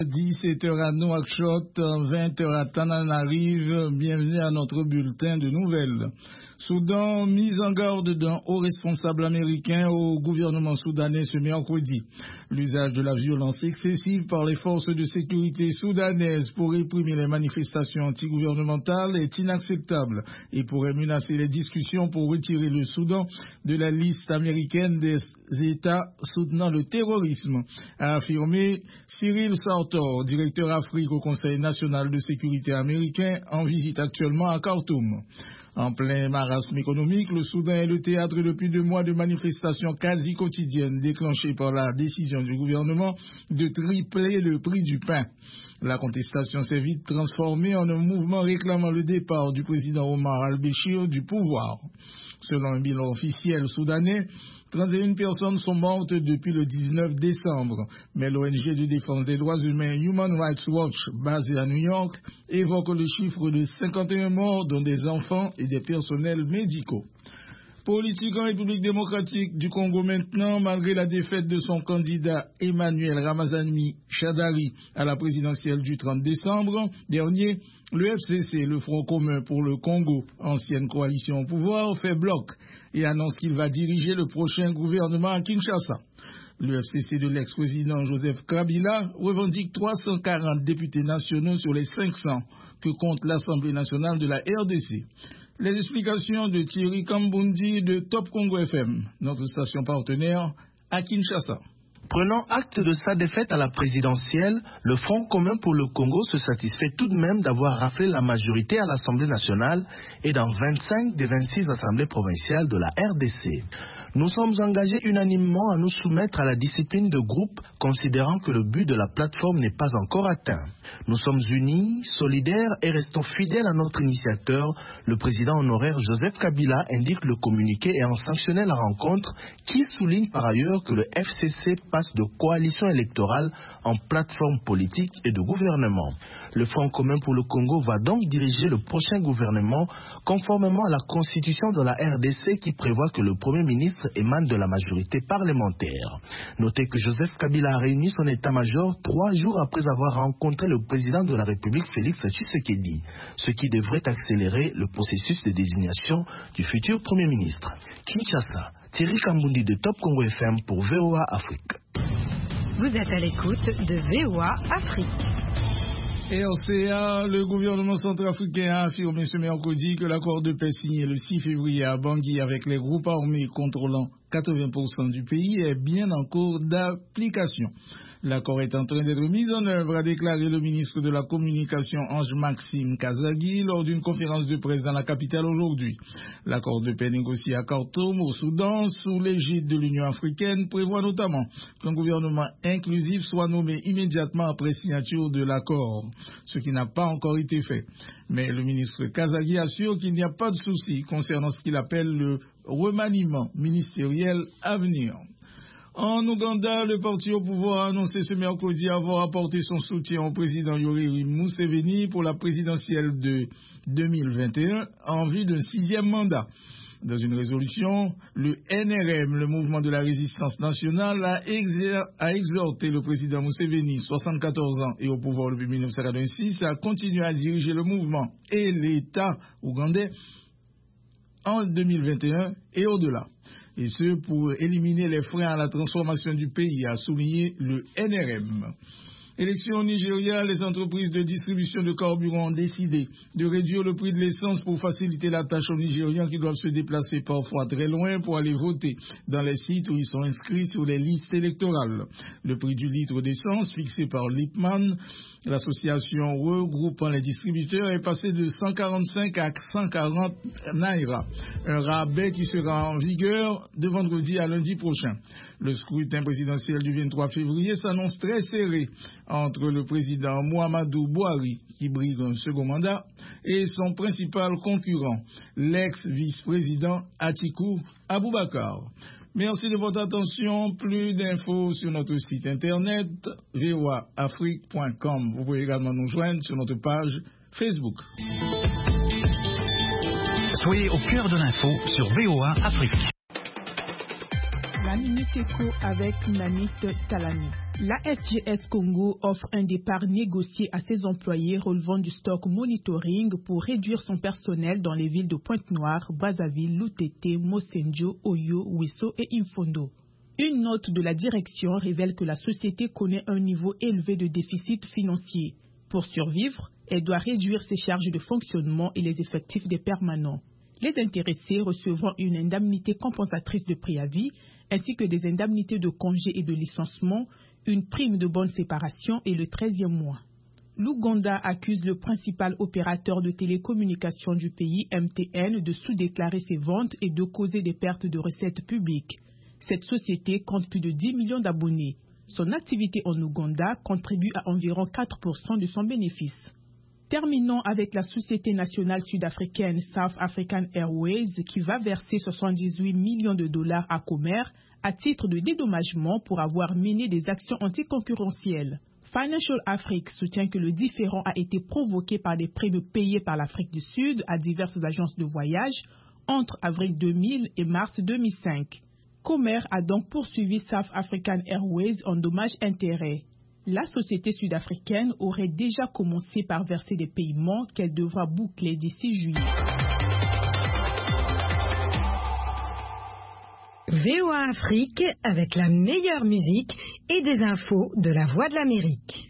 17h à Nouakchott, 20h à Tananarive. Bienvenue à notre bulletin de nouvelles. Soudan, mise en garde d'un haut responsable américain au gouvernement soudanais ce mercredi. L'usage de la violence excessive par les forces de sécurité soudanaises pour réprimer les manifestations antigouvernementales est inacceptable et pourrait menacer les discussions pour retirer le Soudan de la liste américaine des États soutenant le terrorisme, a affirmé Cyril Sartor, directeur Afrique au Conseil national de sécurité américain, en visite actuellement à Khartoum. En plein marasme économique, le Soudan est le théâtre depuis 2 mois de manifestations quasi quotidiennes déclenchées par la décision du gouvernement de tripler le prix du pain. La contestation s'est vite transformée en un mouvement réclamant le départ du président Omar al-Béchir du pouvoir. Selon un bilan officiel soudanais, 31 personnes sont mortes depuis le 19 décembre, mais l'ONG de défense des droits humains Human Rights Watch, basée à New York, évoque le chiffre de 51 morts, dont des enfants et des personnels médicaux. Politique en République démocratique du Congo maintenant, malgré la défaite de son candidat Emmanuel Ramazani Shadari à la présidentielle du 30 décembre dernier, le FCC, le Front commun pour le Congo, ancienne coalition au pouvoir, fait bloc et annonce qu'il va diriger le prochain gouvernement à Kinshasa. Le FCC de l'ex-président Joseph Kabila revendique 340 députés nationaux sur les 500 que compte l'Assemblée nationale de la RDC. Les explications de Thierry Kambundi de Top Congo FM, notre station partenaire à Kinshasa. Prenant acte de sa défaite à la présidentielle, le Front commun pour le Congo se satisfait tout de même d'avoir raflé la majorité à l'Assemblée nationale et dans 25 des 26 assemblées provinciales de la RDC. Nous sommes engagés unanimement à nous soumettre à la discipline de groupe, considérant que le but de la plateforme n'est pas encore atteint. Nous sommes unis, solidaires et restons fidèles à notre initiateur, le président honoraire Joseph Kabila, indique le communiqué ayant sanctionné la rencontre, qui souligne par ailleurs que le FCC passe de coalition électorale en plateforme politique et de gouvernement. Le Front commun pour le Congo va donc diriger le prochain gouvernement conformément à la constitution de la RDC qui prévoit que le Premier ministre émane de la majorité parlementaire. Notez que Joseph Kabila a réuni son état-major 3 jours après avoir rencontré le président de la République Félix Tshisekedi, ce qui devrait accélérer le processus de désignation du futur Premier ministre. Kinshasa, Thierry Kambundi de Top Congo FM pour VOA Afrique. Vous êtes à l'écoute de VOA Afrique. RCA, le gouvernement centrafricain a affirmé ce mercredi que l'accord de paix signé le 6 février à Bangui avec les groupes armés contrôlant 80% du pays est bien en cours d'application. L'accord est en train d'être mis en œuvre, a déclaré le ministre de la Communication Ange-Maxime Kazagui lors d'une conférence de presse dans la capitale aujourd'hui. L'accord de paix négocié à Khartoum, au Soudan, sous l'égide de l'Union africaine, prévoit notamment qu'un gouvernement inclusif soit nommé immédiatement après signature de l'accord, ce qui n'a pas encore été fait. Mais le ministre Kazagui assure qu'il n'y a pas de souci concernant ce qu'il appelle le remaniement ministériel à venir. En Ouganda, le parti au pouvoir a annoncé ce mercredi avoir apporté son soutien au président Yoweri Museveni pour la présidentielle de 2021 en vue d'un 6e mandat. Dans une résolution, le NRM, le mouvement de la résistance nationale, a exhorté le président Museveni, 74 ans et au pouvoir depuis 1986, à continuer à diriger le mouvement et l'État ougandais en 2021 et au-delà. Et ce pour éliminer les freins à la transformation du pays, a souligné le NRM. Élection au Nigeria, les entreprises de distribution de carburant ont décidé de réduire le prix de l'essence pour faciliter la tâche aux Nigérians qui doivent se déplacer parfois très loin pour aller voter dans les sites où ils sont inscrits sur les listes électorales. Le prix du litre d'essence fixé par Lipman, l'association regroupant les distributeurs, est passé de 145 à 140 naira, un rabais qui sera en vigueur de vendredi à lundi prochain. Le scrutin présidentiel du 23 février s'annonce très serré entre le président Muhammadu Buhari, qui brigue un second mandat, et son principal concurrent, l'ex-vice-président Atiku Abubakar. Merci de votre attention. Plus d'infos sur notre site internet voaafrique.com. Vous pouvez également nous joindre sur notre page Facebook. Soyez au cœur de l'info sur VOA Afrique. La Minute Éco avec Nanit Talani. La SGS Congo offre un départ négocié à ses employés relevant du stock monitoring pour réduire son personnel dans les villes de Pointe-Noire, Brazzaville, Lutete, Mosenjo, Oyo, Wisso et Imfondo. Une note de la direction révèle que la société connaît un niveau élevé de déficit financier. Pour survivre, elle doit réduire ses charges de fonctionnement et les effectifs des permanents. Les intéressés recevront une indemnité compensatrice de préavis ainsi que des indemnités de congé et de licenciement, une prime de bonne séparation et le 13e mois. L'Ouganda accuse le principal opérateur de télécommunications du pays, MTN, de sous-déclarer ses ventes et de causer des pertes de recettes publiques. Cette société compte plus de 10 millions d'abonnés. Son activité en Ouganda contribue à environ 4% de son bénéfice. Terminons avec la société nationale sud-africaine South African Airways qui va verser 78 millions de dollars à Comer à titre de dédommagement pour avoir mené des actions anticoncurrentielles. Financial Afrique soutient que le différend a été provoqué par des primes payées par l'Afrique du Sud à diverses agences de voyage entre avril 2000 et mars 2005. Comer a donc poursuivi South African Airways en dommages-intérêts. La société sud-africaine aurait déjà commencé par verser des paiements qu'elle devra boucler d'ici juillet. VOA Afrique avec la meilleure musique et des infos de la Voix de l'Amérique.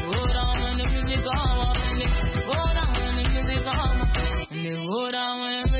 Hold on when